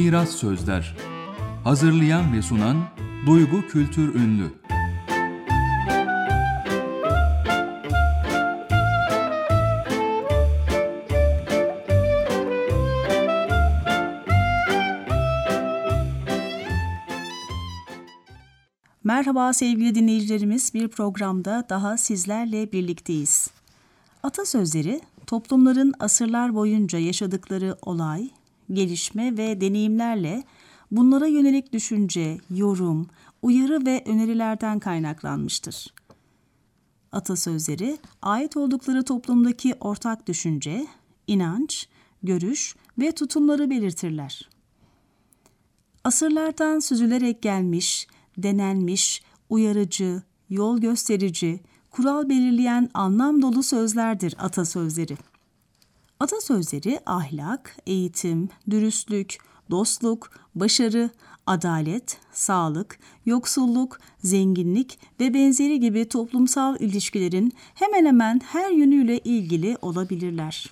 Miras Sözler. Hazırlayan ve sunan Duygu Kültür Ünlü. Merhaba sevgili dinleyicilerimiz, bir programda daha sizlerle birlikteyiz. Atasözleri, toplumların asırlar boyunca yaşadıkları olay, gelişme ve deneyimlerle bunlara yönelik düşünce, yorum, uyarı ve önerilerden kaynaklanmıştır. Atasözleri, ait oldukları toplumdaki ortak düşünce, inanç, görüş ve tutumları belirtirler. Asırlardan süzülerek gelmiş, denenmiş, uyarıcı, yol gösterici, kural belirleyen anlam dolu sözlerdir atasözleri. Atasözleri ahlak, eğitim, dürüstlük, dostluk, başarı, adalet, sağlık, yoksulluk, zenginlik ve benzeri gibi toplumsal ilişkilerin hemen hemen her yönüyle ilgili olabilirler.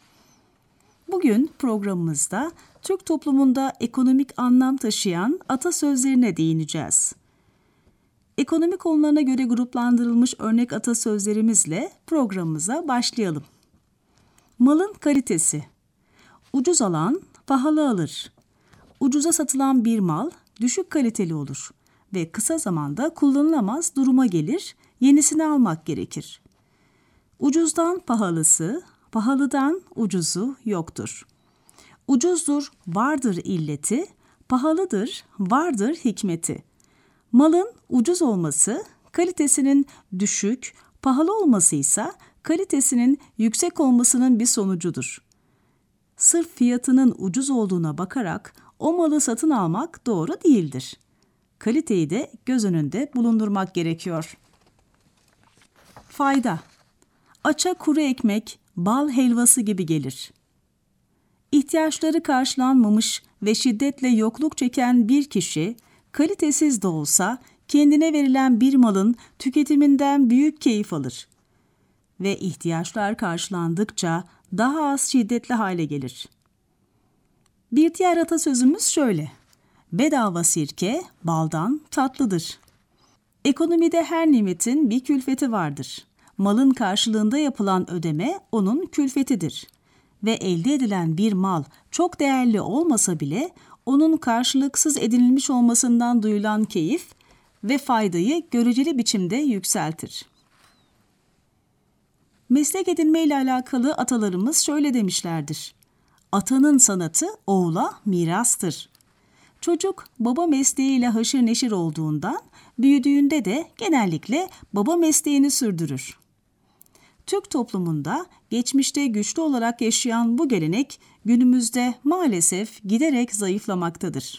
Bugün programımızda Türk toplumunda ekonomik anlam taşıyan atasözlerine değineceğiz. Ekonomik konularına göre gruplandırılmış örnek atasözlerimizle programımıza başlayalım. Malın kalitesi. Ucuz alan pahalı alır. Ucuza satılan bir mal düşük kaliteli olur ve kısa zamanda kullanılamaz duruma gelir, yenisini almak gerekir. Ucuzdan pahalısı, pahalıdan ucuzu yoktur. Ucuzdur, vardır illeti, pahalıdır, vardır hikmeti. Malın ucuz olması, kalitesinin düşük, pahalı olması ise kalitesinin yüksek olmasının bir sonucudur. Sırf fiyatının ucuz olduğuna bakarak o malı satın almak doğru değildir. Kaliteyi de göz önünde bulundurmak gerekiyor. Fayda. Aça kuru ekmek, bal helvası gibi gelir. İhtiyaçları karşılanmamış ve şiddetle yokluk çeken bir kişi, kalitesiz de olsa kendine verilen bir malın tüketiminden büyük keyif alır. Ve ihtiyaçlar karşılandıkça daha az şiddetli hale gelir. Bir diğer atasözümüz şöyle: bedava sirke baldan tatlıdır. Ekonomide her nimetin bir külfeti vardır. Malın karşılığında yapılan ödeme onun külfetidir. Ve elde edilen bir mal çok değerli olmasa bile onun karşılıksız edinilmiş olmasından duyulan keyif ve faydayı göreceli biçimde yükseltir. Meslek edinme ile alakalı atalarımız şöyle demişlerdir: atanın sanatı oğula mirastır. Çocuk baba mesleğiyle haşır neşir olduğundan büyüdüğünde de genellikle baba mesleğini sürdürür. Türk toplumunda geçmişte güçlü olarak yaşayan bu gelenek günümüzde maalesef giderek zayıflamaktadır.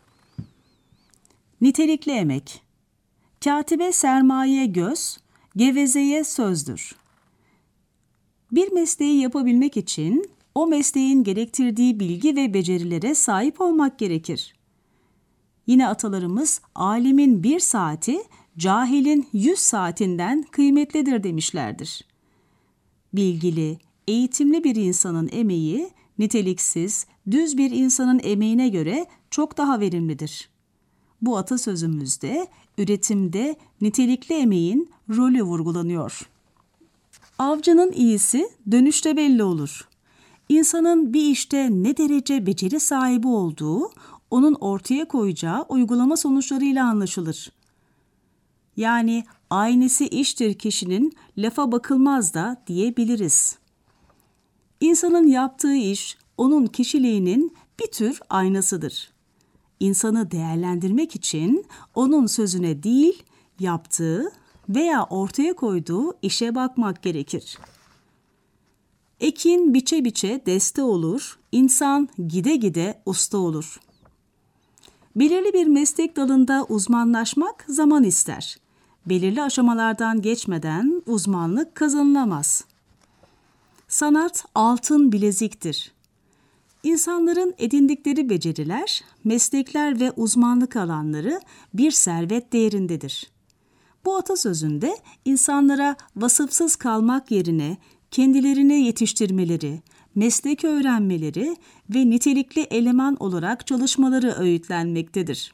Nitelikli emek. Katibe sermaye göz, gevezeye sözdür. Bir mesleği yapabilmek için o mesleğin gerektirdiği bilgi ve becerilere sahip olmak gerekir. Yine atalarımız alimin 1 saati, cahilin 100 saatinden kıymetlidir demişlerdir. Bilgili, eğitimli bir insanın emeği, niteliksiz, düz bir insanın emeğine göre çok daha verimlidir. Bu atasözümüzde üretimde nitelikli emeğin rolü vurgulanıyor. Avcının iyisi dönüşte belli olur. İnsanın bir işte ne derece beceri sahibi olduğu, onun ortaya koyacağı uygulama sonuçlarıyla anlaşılır. Yani aynesi iştir kişinin, lafa bakılmaz da diyebiliriz. İnsanın yaptığı iş, onun kişiliğinin bir tür aynasıdır. İnsanı değerlendirmek için onun sözüne değil, yaptığı veya ortaya koyduğu işe bakmak gerekir. Ekin biçe biçe deste olur, insan gide gide usta olur. Belirli bir meslek dalında uzmanlaşmak zaman ister. Belirli aşamalardan geçmeden uzmanlık kazanılamaz. Sanat altın bileziktir. İnsanların edindikleri beceriler, meslekler ve uzmanlık alanları bir servet değerindedir. Bu atasözünde insanlara vasıfsız kalmak yerine kendilerini yetiştirmeleri, meslek öğrenmeleri ve nitelikli eleman olarak çalışmaları öğütlenmektedir.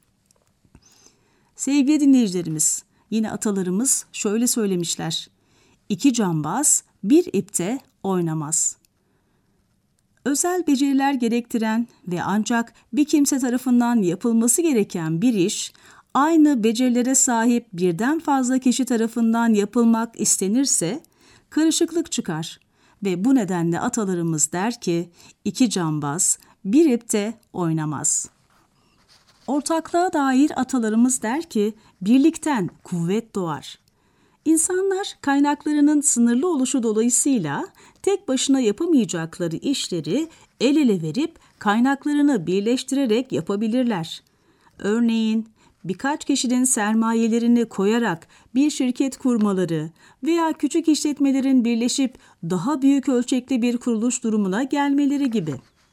Sevgili dinleyicilerimiz, yine atalarımız şöyle söylemişler: İki cambaz bir ipte oynamaz. Özel beceriler gerektiren ve ancak bir kimse tarafından yapılması gereken bir iş, aynı becerilere sahip birden fazla kişi tarafından yapılmak istenirse karışıklık çıkar ve bu nedenle atalarımız der ki, iki cambaz bir ipte oynamaz. Ortaklığa dair atalarımız der ki, birlikten kuvvet doğar. İnsanlar kaynaklarının sınırlı oluşu dolayısıyla tek başına yapamayacakları işleri el ele verip kaynaklarını birleştirerek yapabilirler. Örneğin birkaç kişinin sermayelerini koyarak bir şirket kurmaları veya küçük işletmelerin birleşip daha büyük ölçekli bir kuruluş durumuna gelmeleri gibi.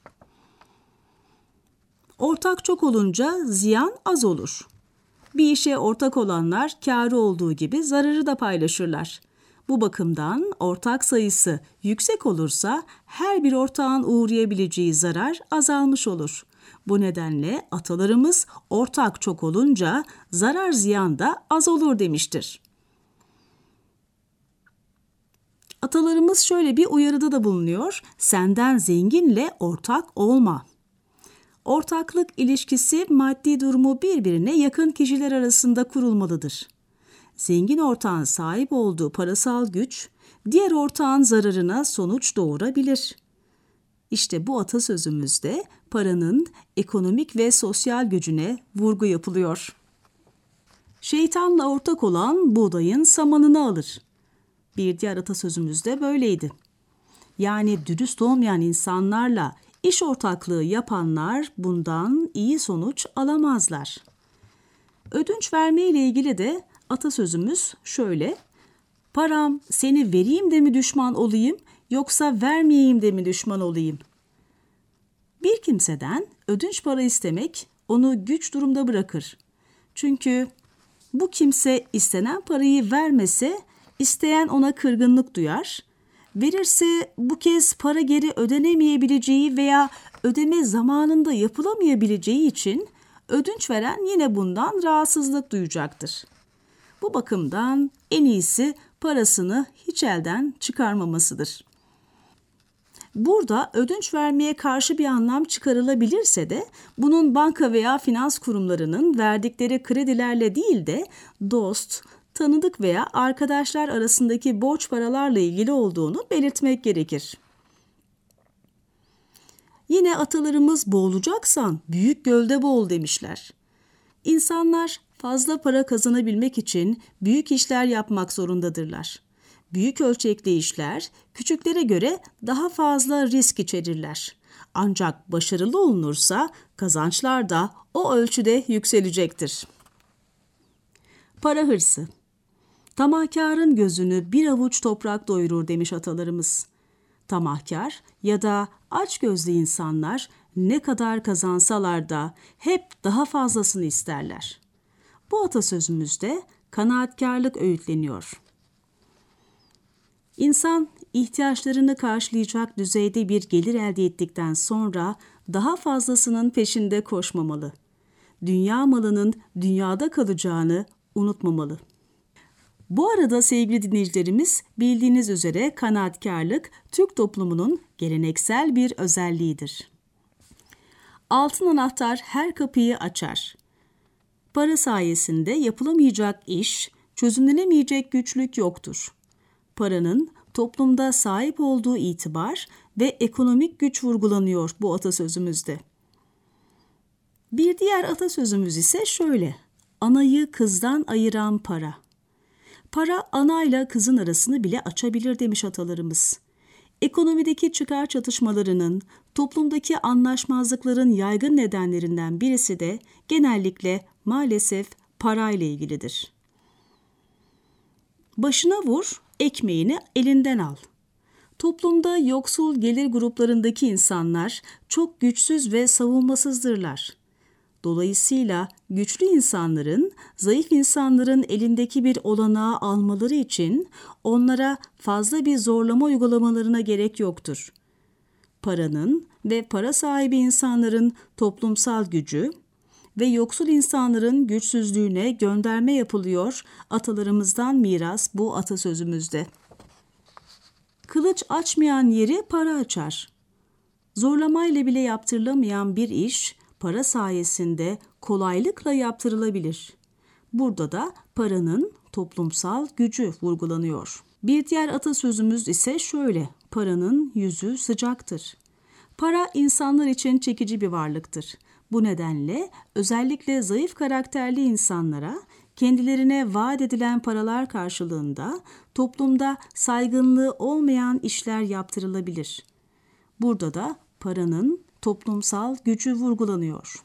Ortak çok olunca ziyan az olur. Bir işe ortak olanlar kârı olduğu gibi zararı da paylaşırlar. Bu bakımdan ortak sayısı yüksek olursa her bir ortağın uğrayabileceği zarar azalmış olur. Bu nedenle atalarımız ortak çok olunca zarar ziyan da az olur demiştir. Atalarımız şöyle bir uyarıda da bulunuyor: senden zenginle ortak olma. Ortaklık ilişkisi maddi durumu birbirine yakın kişiler arasında kurulmalıdır. Zengin ortağın sahip olduğu parasal güç, diğer ortağın zararına sonuç doğurabilir. İşte bu atasözümüzde paranın ekonomik ve sosyal gücüne vurgu yapılıyor. Şeytanla ortak olan buğdayın samanını alır. Bir diğer atasözümüz de böyleydi. Yani dürüst olmayan insanlarla İş ortaklığı yapanlar bundan iyi sonuç alamazlar. Ödünç verme ile ilgili de atasözümüz şöyle: param seni vereyim de mi düşman olayım, yoksa vermeyeyim de mi düşman olayım? Bir kimseden ödünç para istemek onu güç durumda bırakır. Çünkü bu kimse istenen parayı vermese isteyen ona kırgınlık duyar. Verirse bu kez para geri ödenemeyebileceği veya ödeme zamanında yapılamayabileceği için ödünç veren yine bundan rahatsızlık duyacaktır. Bu bakımdan en iyisi parasını hiç elden çıkarmamasıdır. Burada ödünç vermeye karşı bir anlam çıkarılabilirse de bunun banka veya finans kurumlarının verdikleri kredilerle değil de dost, tanıdık veya arkadaşlar arasındaki borç paralarla ilgili olduğunu belirtmek gerekir. Yine atalarımız boğulacaksan büyük gölde boğul demişler. İnsanlar fazla para kazanabilmek için büyük işler yapmak zorundadırlar. Büyük ölçekli işler küçüklere göre daha fazla risk içerirler. Ancak başarılı olunursa kazançlar da o ölçüde yükselecektir. Para hırsı. Tamahkârın gözünü bir avuç toprak doyurur demiş atalarımız. Tamahkar ya da açgözlü insanlar ne kadar kazansalar da hep daha fazlasını isterler. Bu atasözümüzde kanaatkarlık öğütleniyor. İnsan ihtiyaçlarını karşılayacak düzeyde bir gelir elde ettikten sonra daha fazlasının peşinde koşmamalı. Dünya malının dünyada kalacağını unutmamalı. Bu arada sevgili dinleyicilerimiz, bildiğiniz üzere kanaatkarlık Türk toplumunun geleneksel bir özelliğidir. Altın anahtar her kapıyı açar. Para sayesinde yapılamayacak iş, çözümlenemeyecek güçlük yoktur. Paranın toplumda sahip olduğu itibar ve ekonomik güç vurgulanıyor bu atasözümüzde. Bir diğer atasözümüz ise şöyle: anayı kızdan ayıran para. Para anayla kızın arasını bile açabilir demiş atalarımız. Ekonomideki çıkar çatışmalarının, toplumdaki anlaşmazlıkların yaygın nedenlerinden birisi de genellikle maalesef parayla ilgilidir. Başına vur, ekmeğini elinden al. Toplumda yoksul gelir gruplarındaki insanlar çok güçsüz ve savunmasızdırlar. Dolayısıyla güçlü insanların, zayıf insanların elindeki bir olanağı almaları için onlara fazla bir zorlama uygulamalarına gerek yoktur. paranın ve para sahibi insanların toplumsal gücü ve yoksul insanların güçsüzlüğüne gönderme yapılıyor atalarımızdan miras bu atasözümüzde. Kılıç açmayan yeri para açar. Zorlamayla bile yaptırılamayan bir iş para sayesinde kolaylıkla yaptırılabilir. Burada da paranın toplumsal gücü vurgulanıyor. Bir diğer atasözümüz ise şöyle: paranın yüzü sıcaktır. Para insanlar için çekici bir varlıktır. Bu nedenle özellikle zayıf karakterli insanlara kendilerine vaat edilen paralar karşılığında toplumda saygınlığı olmayan işler yaptırılabilir. Burada da paranın toplumsal gücü vurgulanıyor.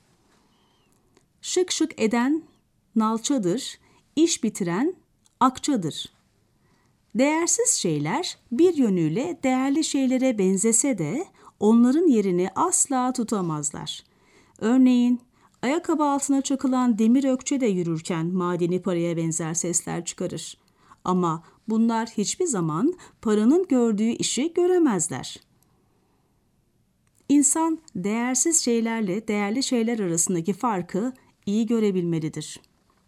Şık şık eden nalçadır, iş bitiren akçadır. Değersiz şeyler bir yönüyle değerli şeylere benzese de onların yerini asla tutamazlar. Örneğin ayakkabı altına çakılan demir ökçe de yürürken madeni paraya benzer sesler çıkarır. Ama bunlar hiçbir zaman paranın gördüğü işi göremezler. İnsan değersiz şeylerle değerli şeyler arasındaki farkı iyi görebilmelidir.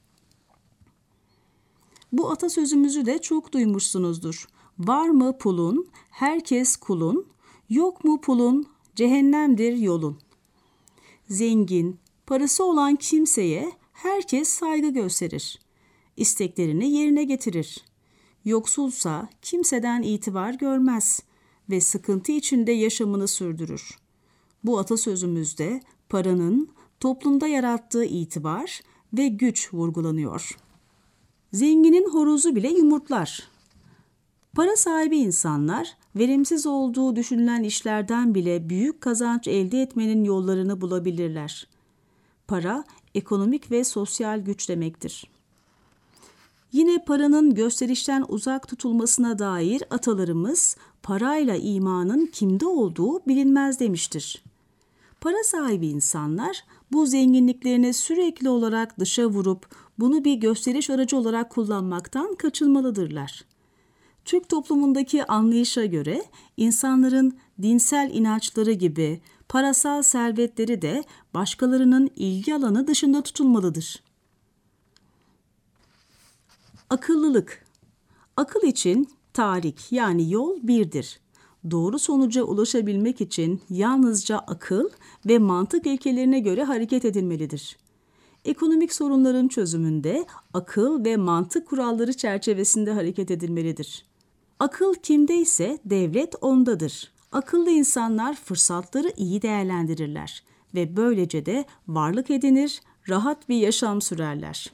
Bu atasözümüzü de çok duymuşsunuzdur. Var mı pulun, herkes kulun, yok mu pulun, cehennemdir yolun. Zengin, parası olan kimseye herkes saygı gösterir. İsteklerini yerine getirir. Yoksulsa kimseden itibar görmez ve sıkıntı içinde yaşamını sürdürür. Bu atasözümüzde paranın toplumda yarattığı itibar ve güç vurgulanıyor. Zenginin horozu bile yumurtlar. Para sahibi insanlar verimsiz olduğu düşünülen işlerden bile büyük kazanç elde etmenin yollarını bulabilirler. Para, ekonomik ve sosyal güç demektir. Yine paranın gösterişten uzak tutulmasına dair atalarımız parayla imanın kimde olduğu bilinmez demiştir. Para sahibi insanlar bu zenginliklerini sürekli olarak dışa vurup bunu bir gösteriş aracı olarak kullanmaktan kaçınmalıdırlar. Türk toplumundaki anlayışa göre insanların dinsel inançları gibi parasal servetleri de başkalarının ilgi alanı dışında tutulmalıdır. Akıllılık. Akıl için tarik yani yol birdir. Doğru sonuca ulaşabilmek için yalnızca akıl ve mantık ilkelerine göre hareket edilmelidir. Ekonomik sorunların çözümünde akıl ve mantık kuralları çerçevesinde hareket edilmelidir. Akıl kimdeyse devlet ondadır. Akıllı insanlar fırsatları iyi değerlendirirler ve böylece de varlık edinir, rahat bir yaşam sürerler.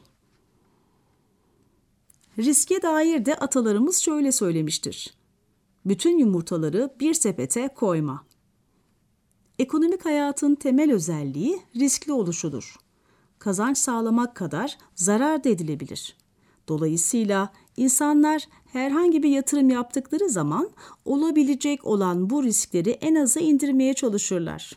Riske dair de atalarımız şöyle söylemiştir: bütün yumurtaları bir sepete koyma. Ekonomik hayatın temel özelliği riskli oluşudur. Kazanç sağlamak kadar zarar da edilebilir. Dolayısıyla insanlar herhangi bir yatırım yaptıkları zaman olabilecek olan bu riskleri en aza indirmeye çalışırlar.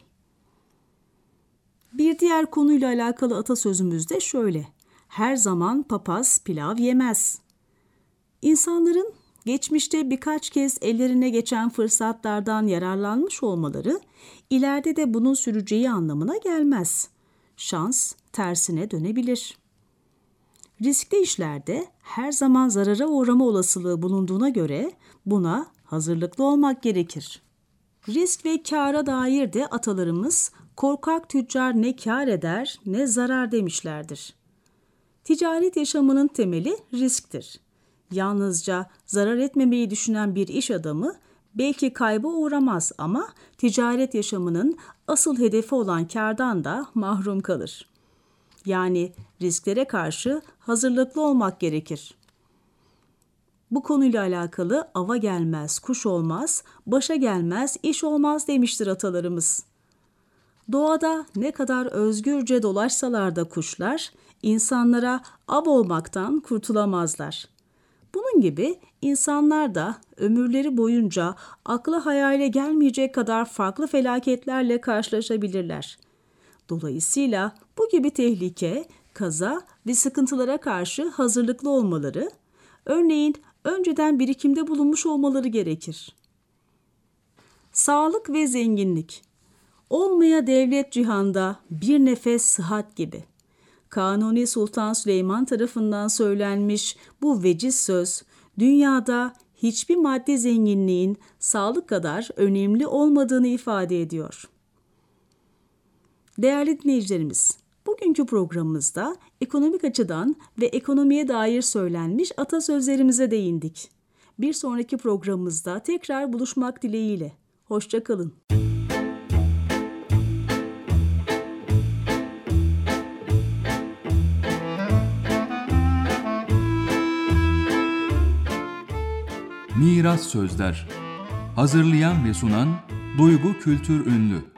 Bir diğer konuyla alakalı atasözümüz de şöyle: her zaman papaz pilav yemez. İnsanların geçmişte birkaç kez ellerine geçen fırsatlardan yararlanmış olmaları ileride de bunun süreceği anlamına gelmez. Şans tersine dönebilir. Riskli işlerde her zaman zarara uğrama olasılığı bulunduğuna göre buna hazırlıklı olmak gerekir. Risk ve kâra dair de atalarımız korkak tüccar ne kâr eder ne zarar demişlerdir. Ticaret yaşamının temeli risktir. Yalnızca zarar etmemeyi düşünen bir iş adamı belki kayba uğramaz ama ticaret yaşamının asıl hedefi olan kârdan da mahrum kalır. Yani risklere karşı hazırlıklı olmak gerekir. Bu konuyla alakalı ava gelmez, kuş olmaz, başa gelmez, iş olmaz demiştir atalarımız. Doğada ne kadar özgürce dolaşsalar da kuşlar, insanlara av olmaktan kurtulamazlar. Bunun gibi insanlar da ömürleri boyunca akla hayale gelmeyecek kadar farklı felaketlerle karşılaşabilirler. Dolayısıyla bu gibi tehlike, kaza ve sıkıntılara karşı hazırlıklı olmaları, örneğin önceden birikimde bulunmuş olmaları gerekir. Sağlık ve zenginlik. Olmaya devlet cihanda bir nefes sıhhat gibi. Kanuni Sultan Süleyman tarafından söylenmiş bu veciz söz, dünyada hiçbir madde zenginliğin sağlık kadar önemli olmadığını ifade ediyor. Değerli dinleyicilerimiz, bugünkü programımızda ekonomik açıdan ve ekonomiye dair söylenmiş atasözlerimize değindik. Bir sonraki programımızda tekrar buluşmak dileğiyle. Hoşça kalın. Miras Sözler. Hazırlayan ve sunan Duygu Kültür Ünlü.